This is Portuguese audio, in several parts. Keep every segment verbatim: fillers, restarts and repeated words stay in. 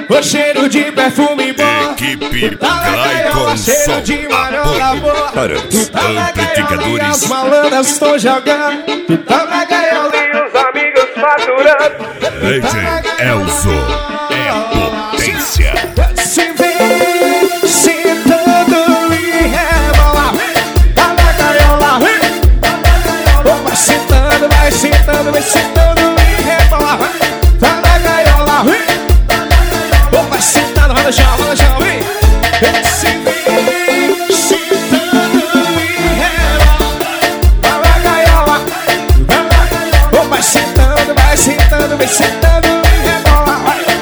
O cheiro de perfume bom. Equipe Clayton cheiro de marola boa. Para os amplificadores. As malandras estão jogando. Tu tá na gaiola e os amigos faturando. D J Elzo é potência. Se vem sentando e rebola. Tá na gaiola. Vai sentando, vai sentando, vai sentando e rebola. Tá na gaiola. Vai sentando, vai no chão, vai no chão, vem. Se vem sentando e rebola. Tá na gaiola. Vai sentando, vai sentando, vai sentando e rebola.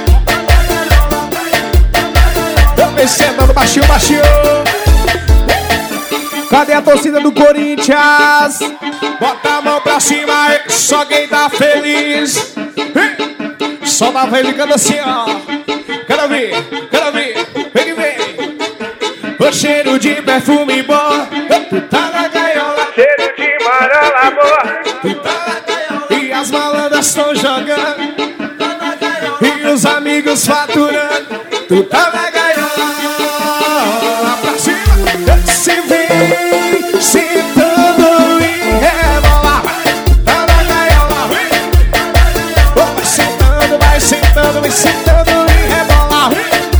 Vai sentando, baixinho, baixinho. Cadê a torcida do Corinthians? Bota a mão pra cima, só quem tá feliz. Só tá feliz, canta assim, ó. Quero ver, quero ver, vem que vem. O cheiro de perfume bom. Tu tá na gaiola. Cheiro de marola boa. Tu tá na gaiola. E as malandras estão jogando. E os amigos faturando. Tu tá na gaiola. Pra cima. Se vem sentando e rebola. Tá na gaiola. Vai sentando, vai sentando, vai sentando e rebola.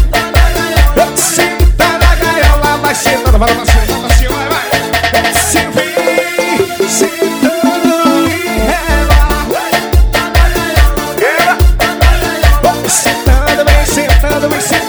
Senta na gaiola, vai sentando, vai pra cima, vai pra cima, vai, vai. Se vem sentando e rebola. Vai sentando, vai sentando, vai sentando.